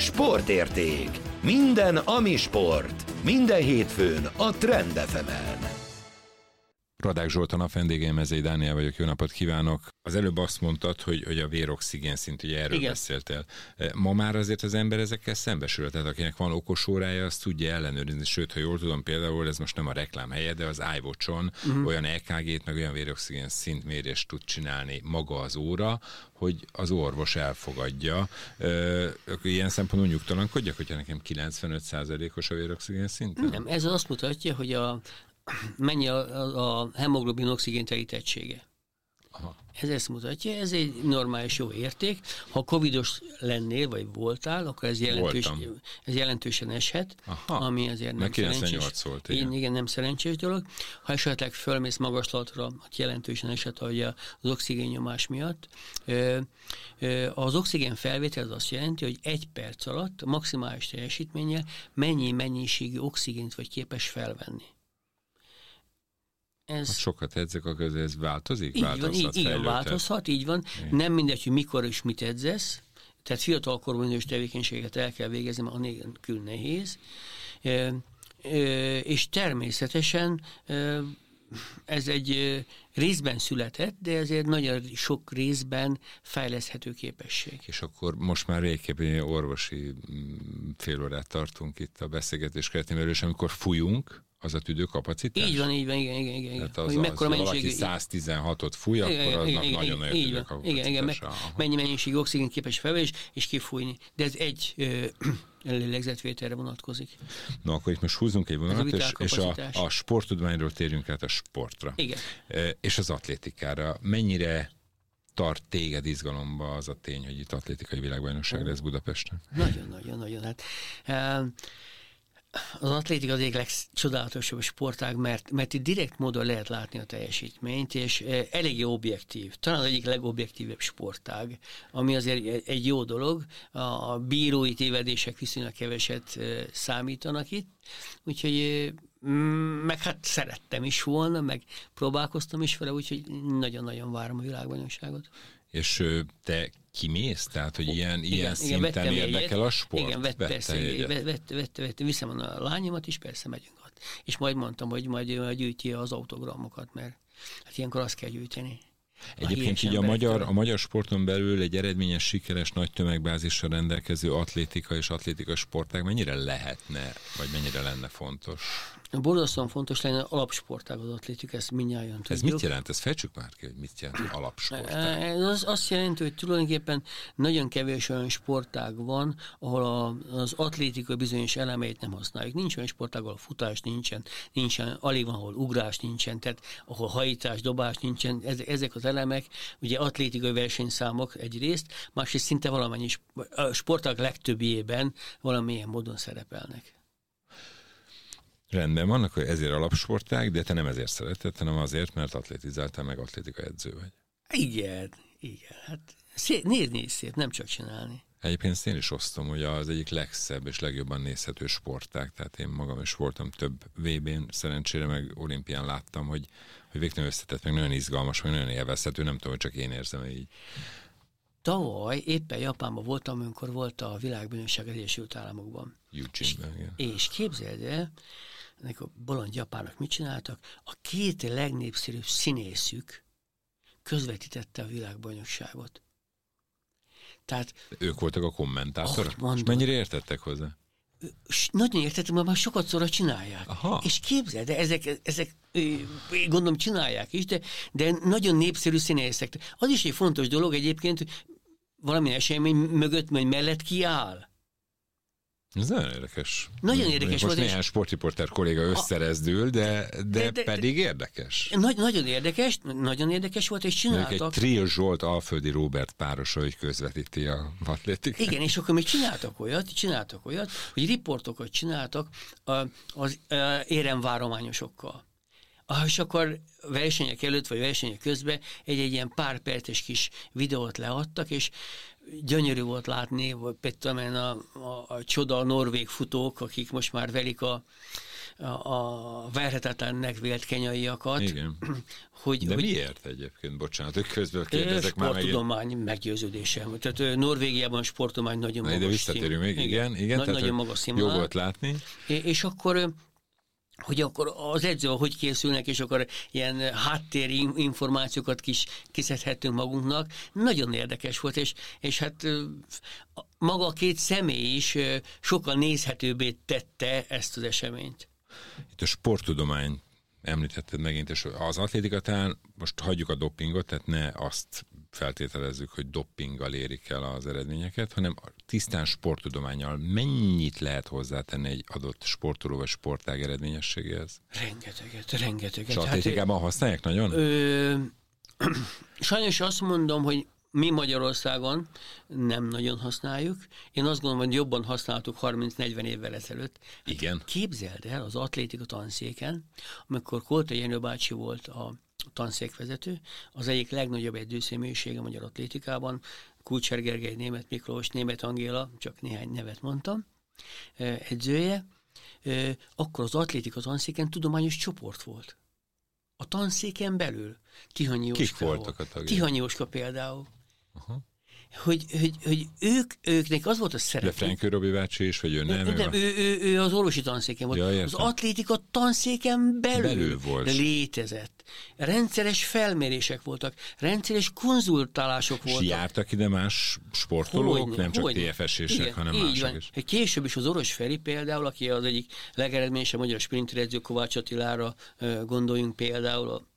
Sportérték. Minden, ami sport. Minden hétfőn a Trend FM-en. Radák Zsolt a nap vendége, Mezei Dániel vagyok, jó napot kívánok. Az előbb azt mondtad, hogy a véroxigén szint, ugye erről beszéltél. Ma már azért az ember ezekkel szembesül, tehát akinek van okos órája, azt tudja ellenőrizni, sőt, ha jól tudom, például ez most nem a reklám helye, de az iWatch-on olyan EKG-t, meg olyan véroxigén szintmérést tud csinálni maga az óra, hogy az orvos elfogadja. Ilyen szempontból nyugtalankodjak, hogyha nekem 95%-os a véroxigén szint? Nem, ez azt mutatja, hogy mennyi a hemoglobin oxigén telítettsége. Aha. Ez ezt mutatja, ez egy normális jó érték. Ha covidos lennél, vagy voltál, akkor ez jelentősen eshet, ami azért nem szerencsés. Volt, igen, nem szerencsés dolog. Ha esetleg fölmész magaslatra, akkor jelentősen eshet az oxigénnyomás miatt. Az oxigén felvétel az azt jelenti, hogy 1 perc alatt maximális teljesítménnyel mennyi mennyiségű oxigént vagy képes felvenni. Sokat edzek, akkor ez változik? Változhat, így van. Igen. Nem mindegy, hogy mikor és mit edzesz, tehát fiatalkorban bizonyos tevékenységet el kell végezni, mert anélkül nehéz. És természetesen ez egy részben született, de ezért nagyon sok részben fejleszthető képesség. És akkor most már végképpen orvosi fél órát tartunk itt a beszélgetés keretében, és amikor fújunk, az a tüdőkapacitás? Így van, igen. Tehát az, valaki 116-ot fúj, akkor aznak nagyon nagy tüdőkapacitás. Igen, mennyi mennyiségű oxigén képes felvenni és kifújni. De ez egy lélegzetvételre vonatkozik. No, akkor itt most húzzunk egy vonalat, és a sporttudományról térjünk át a sportra. Igen. És az atlétikára. Mennyire tart téged izgalomba az a tény, hogy itt atlétikai világbajnokság lesz Budapesten? Nagyon. Hát, az atlétika az egyik legcsodálatosabb sportág, mert itt direkt módon lehet látni a teljesítményt, és eléggé objektív. Talán az egyik legobjektívebb sportág, ami azért egy jó dolog. A bírói tévedések viszonylag keveset számítanak itt, úgyhogy meg hát szerettem is volna, meg próbálkoztam is vele, úgyhogy nagyon-nagyon várom a világbajnokságot. És te kimész? Tehát, hogy ilyen szinten érdekel a sport? Igen, vett, viszem a lányomat is, persze megyünk ott. És majd mondtam, hogy majd gyűjti az autogramokat, mert hát ilyenkor azt kell gyűjteni. Egyébként így a magyar sporton belül egy eredményes, sikeres, nagy tömegbázissal rendelkező atlétika és atlétika sportág mennyire lehetne, vagy mennyire lenne fontos? Borzasztóan fontos lenne alapsportág az atlétika, ezt mindnyájan tudjuk. Ez mit jelent? Ezt fejtsük már ki, hogy mit jelent alapsportág? Ez azt jelenti, hogy tulajdonképpen nagyon kevés olyan sportág van, ahol az atlétika bizonyos elemeit nem használjuk. Nincs olyan sportág, ahol futás nincsen, alig van, ahol ugrás nincsen, tehát ahol hajítás, dobás nincsen. Ezek az elemek, ugye atlétikai versenyszámok egyrészt, másrészt szinte valamennyi sportág legtöbbjében valamilyen módon szerepelnek. Rendben vannak, hogy ezért alapsportág, de te nem ezért szereted, hanem azért, mert atlétizáltál, meg atlétika edző vagy. Igen. Hát nézni is szép, nem csak csinálni. Egyébként én is osztom, hogy az egyik legszebb és legjobban nézhető sportág, tehát én magam is voltam több VB-n, szerencsére meg olimpián láttam, hogy végtelenül összetett, meg nagyon izgalmas, meg nagyon élvezhető, nem tudom, hogy csak én érzem így. Tavaly éppen Japánban voltam, amikor volt a világbajnokság az Egyesült Államokban. Eugene-ben, és képzeld el, ennek a bolond japánok mit csináltak? A 2 legnépszerűbb színészük közvetítette a világbajnokságot. Tehát, ők voltak a kommentátorok? És mennyire értettek hozzá? Nagyon értettem, mert már sokat szóra csinálják. Aha. És képzeld, de ezek gondolom csinálják is, de nagyon népszerű színészek. Az is egy fontos dolog egyébként, hogy valamilyen esemény mögött, vagy mellett kiáll. Ez nagyon érdekes. Nagyon érdekes most néhány sportriporter kolléga összerezdül, de pedig érdekes. Nagyon érdekes volt, és csináltak. Egy Trill Zsolt, Alföldi Róbert párosa, hogy közvetíti a atlétikát. Igen, és akkor még csináltak olyat, hogy riportokat csináltak az éremvárományosokkal. És akkor versenyek előtt, vagy versenyek közben egy ilyen pár perces kis videót leadtak, és gyönyörű volt látni, vagy például a csoda norvég futók, akik most már velik a verhetetlennek vélt kenyaiakat. Igen. Miért egyébként? Bocsánat, hogy közben kérdezek már megint. Sporttudomány meggyőződésem. Tehát Norvégiában a sporttudomány nagyon magas színvonal. De visszatérünk még, igen. Nagyon magas színvonal. Jó volt látni. És akkor hogy akkor az edzővel hogy készülnek, és akkor ilyen háttéri információkat kiszedhetünk magunknak. Nagyon érdekes volt, és hát maga a két személy is sokkal nézhetőbbé tette ezt az eseményt. Itt a sporttudomány említetted megint, és az atlétikatán most hagyjuk a dopingot, tehát ne azt feltételezzük, hogy dopinggal érik el az eredményeket, hanem tisztán sporttudománnyal mennyit lehet hozzátenni egy adott sportoló vagy sportág eredményességéhez? Rengeteget. És atlétikában használják nagyon? Sajnos azt mondom, hogy mi Magyarországon nem nagyon használjuk. Én azt gondolom, hogy jobban használtuk 30-40 évvel ezelőtt. Igen. Képzeld el az atlétika tanszéken, amikor Koltai Jenő bácsi volt a tanszékvezető, az egyik legnagyobb edzőszemélyiség a magyar atlétikában, Kulcsár Gergely, Németh Miklós, Németh Angéla, csak néhány nevet mondtam, edzője, akkor az atlétika tanszéken tudományos csoport volt. A tanszéken belül. Tihanyi Jóska. Kik voltak a tagjai? Tihanyi Jóska például. Aha. Hogy őknek az volt a szerep. De Frenkő Robi bácsi is, vagy ő nem? Nem, ő az orvosi tanszéken volt. Ja, az atlétika tanszéken belül volt. Létezett. Rendszeres felmérések voltak, rendszeres konzultálások voltak. És jártak ide más sportolók, nem csak TFS-ések, hanem mások is. Később is az Oros Feri például, aki az egyik legeredményesebb magyar sprinteredző, Kovács Attilára gondoljunk például, a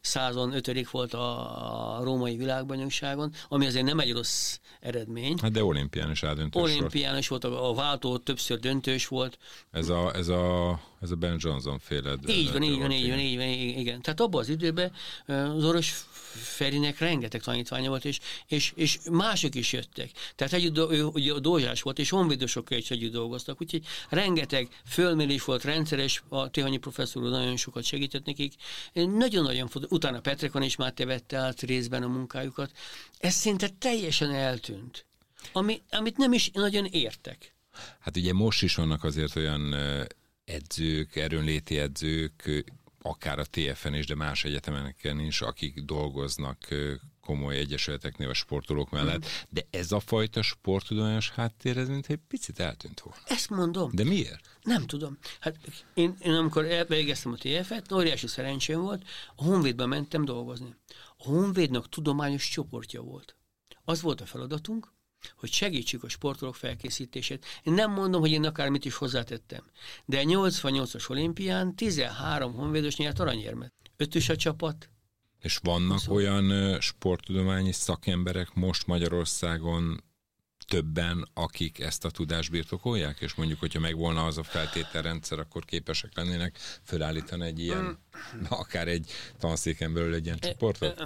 105. volt a római világbajnokságon, ami azért nem egy rossz eredmény. Hát de olimpián is eldöntős volt. Olimpián is volt, a váltó többször döntős volt. Ez a Ben Johnson féle. Így van, igen. Tehát abban az időben az Oros Ferinek rengeteg tanítványa volt, és mások is jöttek. Tehát együtt Dózsás volt, és honvédosokkal is együtt dolgoztak, úgyhogy rengeteg fölmérés volt, rendszeres, a Tihanyi professzor nagyon sokat segített nekik. Nagyon-nagyon fontos. Utána Petrekon is már vette át részben a munkájukat. Ez szinte teljesen eltűnt. Amit nem is nagyon értek. Hát ugye most is vannak azért olyan edzők, erőnléti edzők, akár a TFN is, de más egyetemeken is, akik dolgoznak komoly egyesületeknél a sportolók mellett, de ez a fajta sporttudományos háttér, ez mintha egy picit eltűnt volna. Ezt mondom. De miért? Nem tudom. Hát én amikor elvégeztem a TF-et, óriási szerencsém volt, a Honvédben mentem dolgozni. A Honvédnak tudományos csoportja volt. Az volt a feladatunk, hogy segítsük a sportolók felkészítését. Én nem mondom, hogy én akármit is hozzátettem, de a 88-as olimpián 13 honvédos nyert aranyérmet. 5-ös a csapat. És vannak olyan sporttudományi szakemberek most Magyarországon többen, akik ezt a tudást birtokolják, és mondjuk, hogyha megvolna az a feltételrendszer, akkor képesek lennének felállítani egy ilyen, akár egy tanszéken belül egy ilyen csoportot?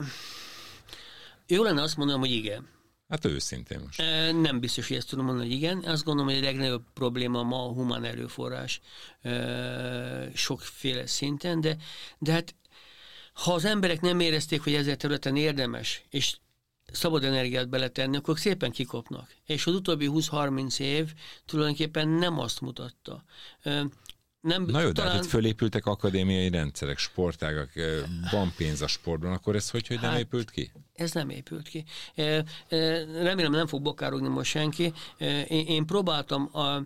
Jó lenne azt mondanom, hogy igen. Hát őszintén most. Nem biztos, hogy ezt tudom mondani, hogy igen. Azt gondolom, hogy a legnagyobb probléma ma a humán erőforrás sokféle szinten, de hát ha az emberek nem érezték, hogy ezzel területen érdemes, és szabad energiát beletenni, akkor szépen kikopnak. És az utóbbi 20-30 év tulajdonképpen nem azt mutatta. Na jó, de hát itt fölépültek akadémiai rendszerek, sportágak, van pénz a sportban, akkor ez hogy nem épült ki? Ez nem épült ki. Remélem nem fog bokárogni most senki. Én próbáltam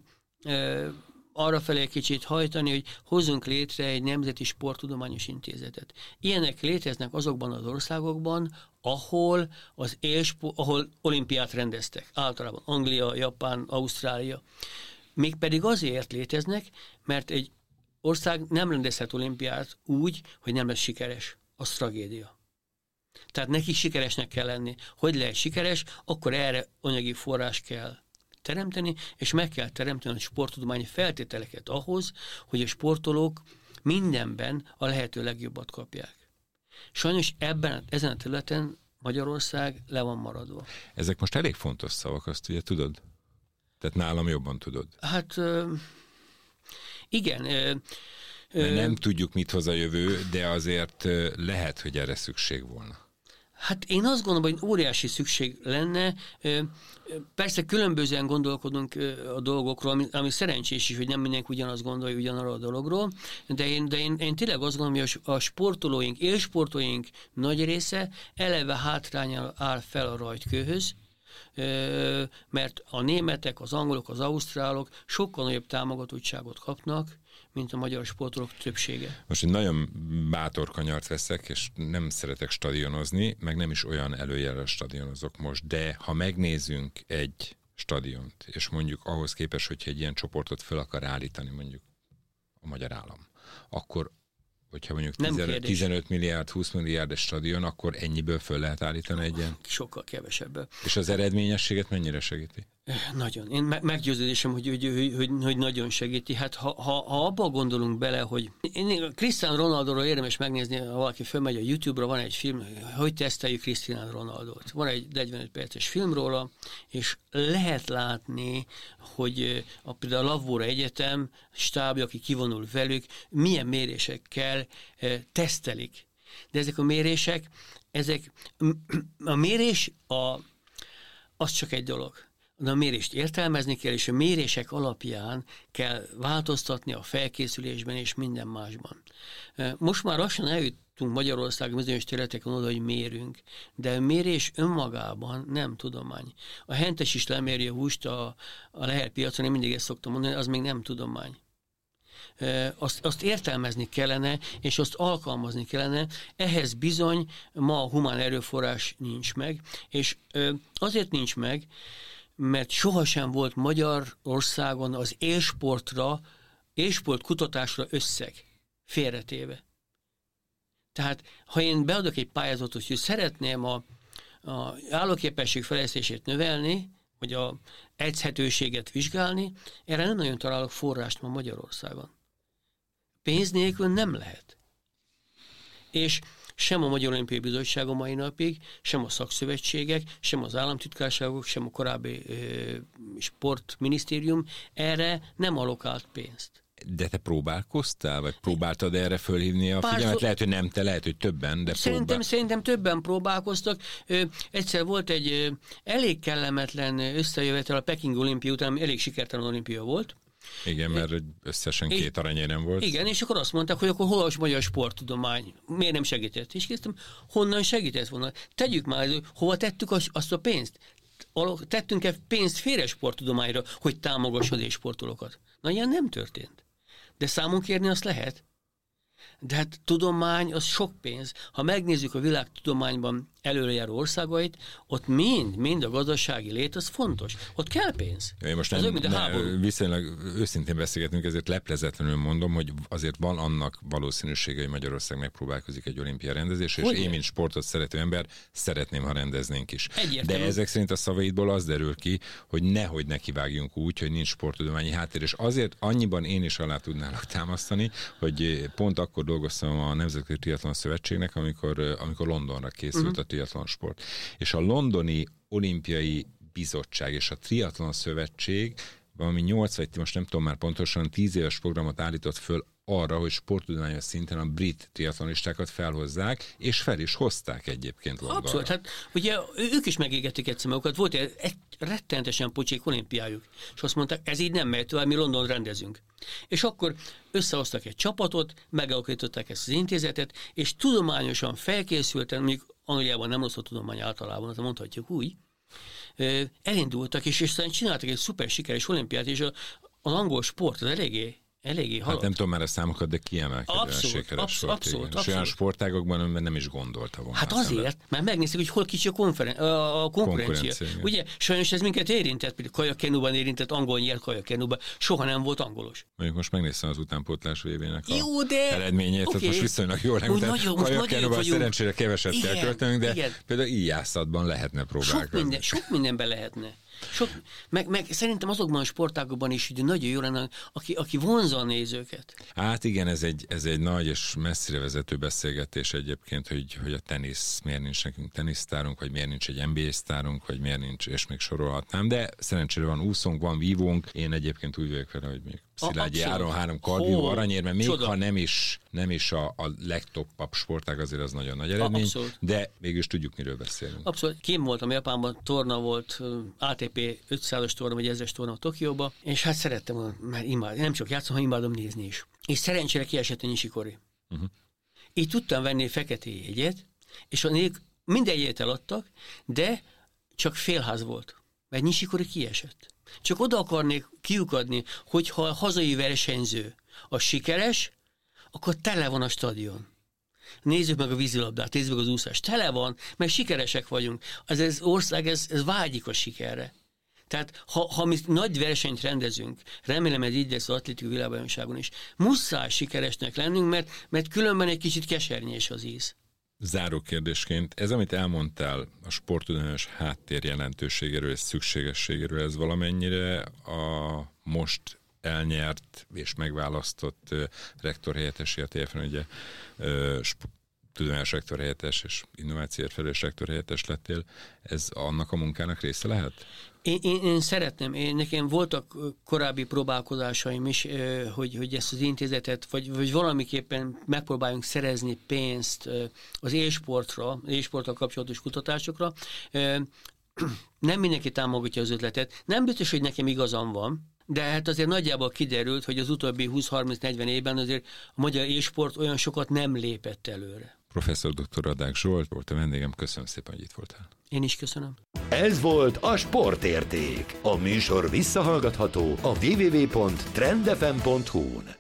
arra felé kicsit hajtani, hogy hozzunk létre egy nemzeti sporttudományos intézetet. Ilyenek léteznek azokban az országokban, ahol ahol olimpiát rendeztek. Általában Anglia, Japán, Ausztrália. Mégpedig azért léteznek, mert egy ország nem rendezhet olimpiát úgy, hogy nem lesz sikeres. Az tragédia. Tehát neki sikeresnek kell lenni. Hogy lehet sikeres, akkor erre anyagi forrás kell teremteni, és meg kell teremteni a sporttudományi feltételeket ahhoz, hogy a sportolók mindenben a lehető legjobbat kapják. Sajnos ezen a területen Magyarország le van maradva. Ezek most elég fontos szavak, azt ugye tudod? Tehát nálam jobban tudod. Hát igen. Nem tudjuk, mit hoz a jövő, de azért lehet, hogy erre szükség volna. Hát én azt gondolom, hogy óriási szükség lenne. Persze különbözően gondolkodunk a dolgokról, ami szerencsés is, hogy nem mindenki ugyanazt gondolja ugyanarról a dologról, de én tényleg azt gondolom, hogy a sportolóink, élsportolóink nagy része eleve hátrányal áll fel a rajtkőhöz, mert a németek, az angolok, az ausztrálok sokkal nagyobb támogatottságot kapnak, mint a magyar sportolók többsége. Most egy nagyon bátor kanyart veszek, és nem szeretek stadionozni, meg nem is olyan előjelre stadionozok most, de ha megnézünk egy stadiont, és mondjuk ahhoz képest, hogyha egy ilyen csoportot fel akar állítani, mondjuk a magyar állam, akkor hogyha mondjuk 15 milliárd, 20 milliárd stadion, akkor ennyiből föl lehet állítani egy ilyen? Sokkal kevesebb. És az eredményességet mennyire segíti? Nagyon. Én meggyőződésem, hogy nagyon segíti. Hát ha abba gondolunk bele, hogy Cristiano Ronaldoról érdemes megnézni, ha valaki fölmegy a YouTube-ra, van egy film, hogy teszteljük Cristiano Ronaldot. Van egy 45 perces film róla, és lehet látni, hogy például a Lavóra Egyetem stábja, aki kivonul velük, milyen mérésekkel tesztelik. De ezek a mérések, a mérés az csak egy dolog. De a mérést értelmezni kell, és a mérések alapján kell változtatni a felkészülésben és minden másban. Most már lassan eljutunk Magyarországon bizonyos területeken oda, hogy mérünk, de a mérés önmagában nem tudomány. A hentes is leméri a húst a leherpiacon, én mindig ezt szoktam mondani, az még nem tudomány. Azt értelmezni kellene, és azt alkalmazni kellene. Ehhez bizony ma a humán erőforrás nincs meg, és azért nincs meg, mert sohasem volt Magyarországon az élsport kutatásra összeg félretéve. Tehát, ha én beadok egy pályázatot, hogy szeretném a állóképesség fejlesztését növelni, vagy a edzhetőséget vizsgálni, erre nem nagyon találok forrást ma Magyarországon. Pénz nélkül nem lehet. És sem a Magyar Olimpiai Bizottság a mai napig, sem a szakszövetségek, sem az államtitkárságok, sem a korábbi sportminisztérium erre nem alokált pénzt. De te próbálkoztál, vagy próbáltad erre fölhívni a figyelmet? Lehet, hogy nem te, lehet, hogy többen, de Szerintem többen próbálkoztak. Egyszer volt egy elég kellemetlen összejövetel a Peking olimpia után, ami elég sikertelen olimpia volt. Igen, mert összesen 2 aranyérem volt. Igen, és akkor azt mondták, hogy akkor hol a magyar sporttudomány? Miért nem segített? És kérdeztem, honnan segített volna? Tegyük már, hova tettük azt a pénzt? Tettünk-e pénzt félre sporttudományra, hogy támogassad és sportolókat? Na, ilyen nem történt. De számon kérni azt lehet. De hát tudomány az sok pénz. Ha megnézzük a világ tudományban előrejáró országait, ott mind a gazdasági lét, az fontos. Ott kell pénz. Én most viszonylag őszintén beszélgetünk, ezért leplezetlenül mondom, hogy azért van annak valószínűsége, hogy Magyarország megpróbálkozik egy olimpia rendezésre, és én, mint sportot szerető ember, szeretném, ha rendeznénk is. Egyértelmű. De ezek szerint a szavaidból az derül ki, hogy nehogy nekivágjunk úgy, hogy nincs sporttudományi háttér, és azért annyiban én is alá tudnálak támasztani, hogy pont akkor dolgoztam a Nemzetközi Triatlon Szövetségnek, amikor Londonra készült a triatlon sport. És a Londoni Olimpiai Bizottság és a Triatlon Szövetség valami 8 vagy most nem tudom már pontosan 10 éves programot állított föl arra, hogy sporttudományos szinten a brit triatlonistákat felhozzák, és fel is hozták egyébként Londonra. Abszolút, hát ugye ők is megégették egyszer magukat, volt egy rettenetesen pocsék olimpiájuk, és azt mondták, ez így nem megy tovább, mi London rendezünk. És akkor összehoztak egy csapatot, megalakították ezt az intézetet, és tudományosan felkészülten, mondjuk Angliában nem rossz a tudomány általában, azt mondhatjuk úgy, elindultak, és aztán csináltak egy szuper sikeres olimpiát, és az angol sport az eléggé halott. Hát nem tudom már a számokat, de kiemelkedően sikeres volt. Abszolút. És olyan sportágokban nem is gondolta volna. Hát azért, mert megnézték, hogy hol kicsi a konkurencia. Ugye, sajnos ez minket érintett, például kajakkenúban érintett, angol nyert kajakkenúban, soha nem volt angolos. Mondjuk most megnéztem az utánpótlás VB-nek eredményét, tehát most viszonylag jól megmutat. Kajakkenúban szerencsére keveset kell költenünk, de például íjászatban lehetne próbálkozni. Sok mindenben lehetne. Meg szerintem azokban a sportágokban is ugye nagyon jó lenne, aki vonzza a nézőket. Hát igen, ez egy nagy és messzire vezető beszélgetés egyébként, hogy a tenisz, miért nincs nekünk tenisztárunk, vagy miért nincs egy NBA sztárunk, vagy miért nincs, és még sorolhatnám, de szerencsére van úszónk, van vívónk, én egyébként úgy vagyok vele, hogy még Szilágyi Áron 3 kardió aranyérme, még ha nem is a legtoppabb sportág, azért az nagyon nagy eredmény, abszolút. De mégis tudjuk, miről beszélünk. Abszolút. Kim voltam Japánban, torna volt, ATP 500-as torna, vagy 1000-es torna Tokióba, és hát szerettem, mert imádom, nem csak játszom, hanem imádom nézni is. És szerencsére kiesett a Nishikori. Így tudtam venni fekete jegyet, és minden jegyet eladtak, de csak félház volt, mert Nishikori kiesett. Csak oda akarnék kiukadni, hogyha a hazai versenyző a sikeres, akkor tele van a stadion. Nézzük meg a vízilabdát, nézzük meg az úszást. Tele van, mert sikeresek vagyunk. Az ország, ez vágyik a sikerre. Tehát, ha mi nagy versenyt rendezünk, remélem ez így lesz az atlétikai világbajnokságon is, muszáj sikeresnek lennünk, mert különben egy kicsit kesernyés az íz. Záró kérdésként, ez, amit elmondtál a sporttudományos háttér jelentőségéről és szükségességéről, ez valamennyire a most elnyert és megválasztott rektorhelyettes, illetve ugye tudományos rektorhelyettes és innovációért felelős rektorhelyettes lettél, ez annak a munkának része lehet? Én szeretném, nekem voltak korábbi próbálkozásaim is, hogy ezt az intézetet, vagy valamiképpen megpróbáljunk szerezni pénzt az e-sporttal kapcsolatos kutatásokra. Nem mindenki támogatja az ötletet. Nem biztos, hogy nekem igazam van, de hát azért nagyjából kiderült, hogy az utóbbi 20-30-40 évben azért a magyar e-sport olyan sokat nem lépett előre. Professzor dr. Radák Zsolt volt a vendégem, köszönöm szépen, hogy itt voltál. Én is köszönöm. Ez volt a Sportérték. A műsor visszahallgatható a www.trendfm.hu-n.